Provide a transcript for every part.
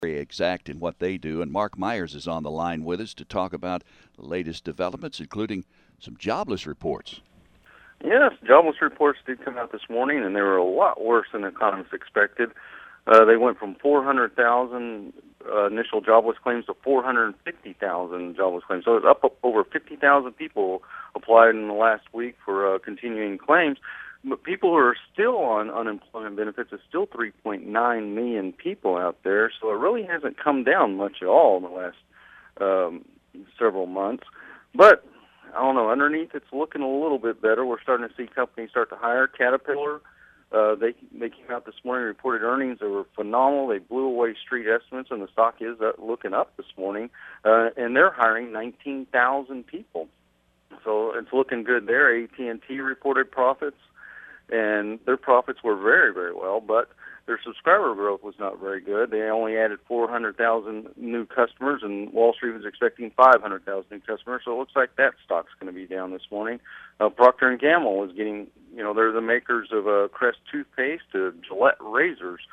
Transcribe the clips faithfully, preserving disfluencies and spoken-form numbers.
very exact in what they do. And Mark Myers is on the line with us to talk about the latest developments, including some jobless reports. Yes, jobless reports did come out this morning, and they were a lot worse than economists expected. Uh, they went from four hundred thousand uh, initial jobless claims to four hundred fifty thousand jobless claims. So it's up, up over fifty thousand people applied in the last week for uh, continuing claims. But people who are still on unemployment benefits is still three point nine million people out there. So it really hasn't come down much at all in the last um, several months. But I don't know, underneath it's looking a little bit better. We're starting to see companies start to hire. Caterpillar, uh, they they came out this morning and reported earnings that were phenomenal. They blew away street estimates, and the stock is uh, looking up this morning. Uh, and they're hiring nineteen thousand people. So it's looking good there. A T and T reported profits, and their profits were very, very well, but their subscriber growth was not very good. They only added four hundred thousand new customers, and Wall Street was expecting five hundred thousand new customers, so it looks like that stock's going to be down this morning. Uh, Procter and Gamble is getting, you know, they're the makers of uh, Crest toothpaste to Gillette razors.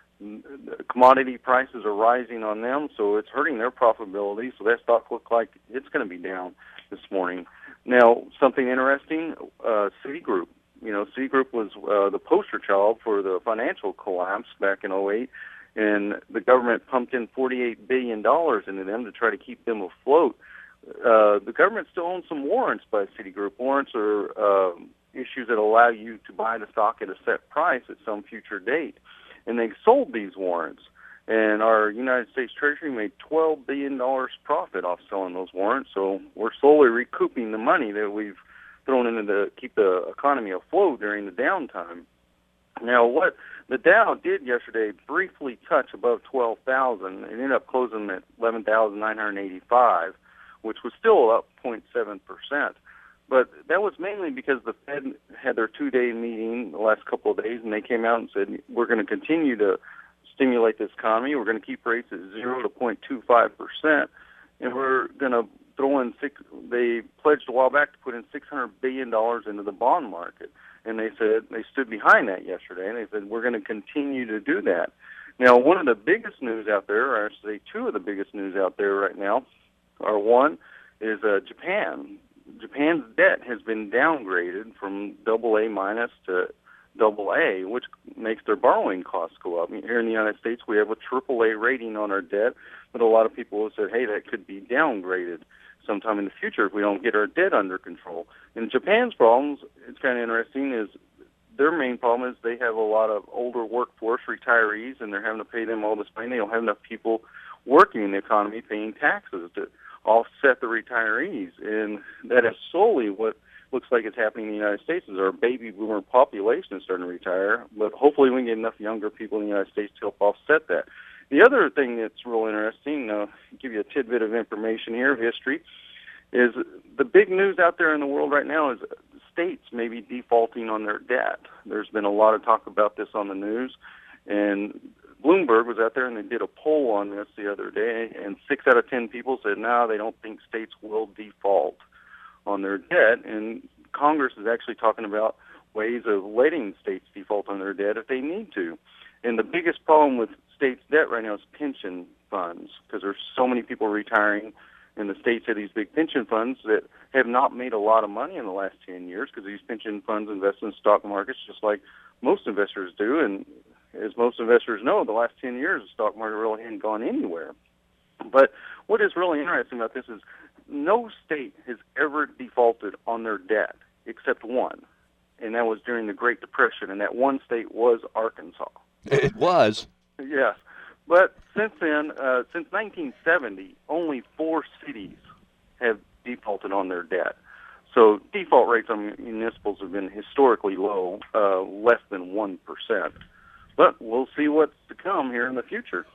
Commodity prices are rising on them, so it's hurting their profitability, so that stock looks like it's going to be down this morning. Now, something interesting, uh, Citigroup. You know, Citigroup was uh, the poster child for the financial collapse back in oh eight, and the government pumped in forty-eight billion dollars into them to try to keep them afloat. Uh, the government still owns some warrants by Citigroup. Warrants are uh, issues that allow you to buy the stock at a set price at some future date. And they sold these warrants, and our United States Treasury made twelve billion dollars profit off selling those warrants, so we're slowly recouping the money that we've thrown into the keep the economy afloat during the downtime. Now, what the Dow did yesterday briefly touch above twelve thousand. It ended up closing at eleven thousand nine hundred eighty-five, which was still up zero point seven percent. But that was mainly because the Fed had their two-day meeting the last couple of days, and they came out and said, we're going to continue to stimulate this economy. We're going to keep rates at zero to zero point two five percent, and we're going to throw in six, they pledged a while back to put in six hundred billion dollars into the bond market. And they said, they stood behind that yesterday, and they said, we're going to continue to do that. Now, one of the biggest news out there, or I should say two of the biggest news out there right now, are one is uh, Japan. Japan's debt has been downgraded from double A minus to double A, which makes their borrowing costs go up. Here in the United States, we have a triple A rating on our debt, but a lot of people have said, hey, that could be downgraded sometime in the future if we don't get our debt under control. And Japan's problems, it's kind of interesting, is their main problem is they have a lot of older workforce retirees, and they're having to pay them all this money. They don't have enough people working in the economy paying taxes to offset the retirees, and that is solely what looks like it's happening in the United States is our baby boomer population is starting to retire, but hopefully we can get enough younger people in the United States to help offset that. The other thing that's real interesting, uh, give you a tidbit of information here of history, is the big news out there in the world right now is states may be defaulting on their debt. There's been a lot of talk about this on the news, and Bloomberg was out there and they did a poll on this the other day, and six out of ten people said, no, they don't think states will default on their debt. And Congress is actually talking about ways of letting states default on their debt if they need to. And the biggest problem with states' debt right now is pension funds, because there's so many people retiring, and the states have these big pension funds that have not made a lot of money in the last ten years because these pension funds invest in stock markets just like most investors do. And as most investors know, the last ten years, the stock market really hadn't gone anywhere. But what is really interesting about this is no state has ever defaulted on their debt except one, and that was during the Great Depression, and that one state was Arkansas. It was. Yes. But since then, uh, since nineteen seventy, only four cities have defaulted on their debt. So default rates on municipals have been historically low, uh, less than one percent. But we'll see what's to come here in the future.